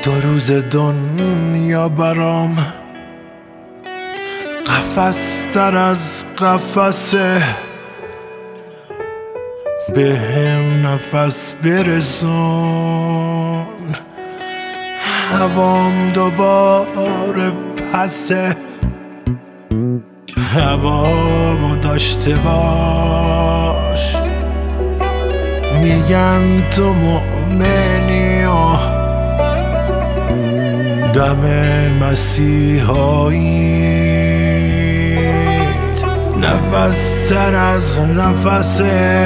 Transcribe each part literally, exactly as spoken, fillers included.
دو روز دنیا برام قفس تر از قفسه، به هم نفس برسون، هوام دوباره پسه، هوامو داشته باش. میگن تو مؤمنی و دم مسیحاییت نفس تر از نفسه.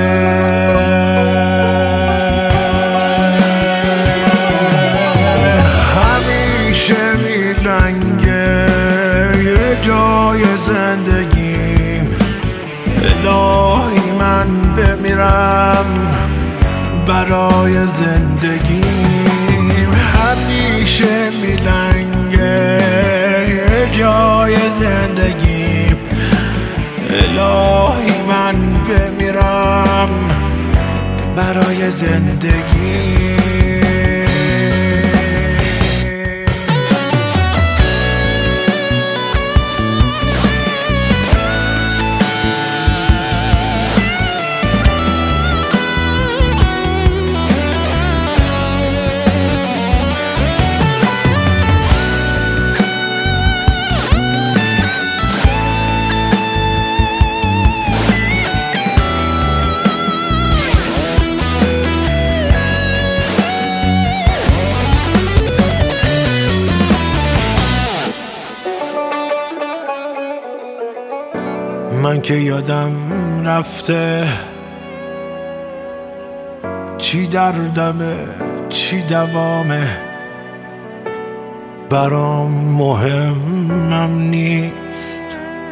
همیشه میلنگه یه جای زندگیم، الهی من بمیرم برای زندگیم. همیشه میلنگه یه جای زندگیم، الهی من بمیرم برای زندگیم. من که یادم رفته چی دردمه چی دوامه، برام مهمم نیست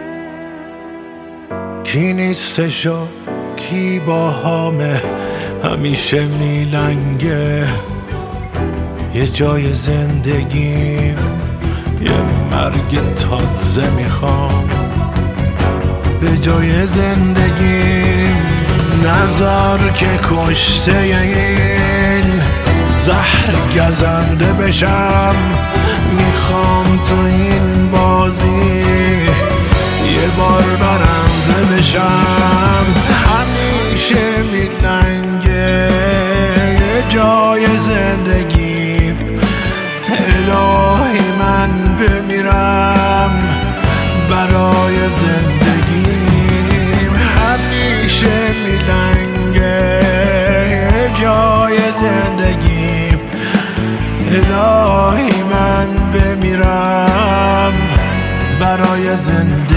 کی نیستش و کی باهامه. همیشه میلنگه یه جای زندگیم، یه مرگ تازه میخوام به جای زندگیم. نذار که کشته این زهر گزنده بشم، میخوام تو این بازی یه بار برنده بشم. همیشه میلنگه یه جای زندگیم، الهی من بمیرم برای زندگیم. همیشه میلنگه یه جای زندگیم، الهی من بمیرم برای زندگیم.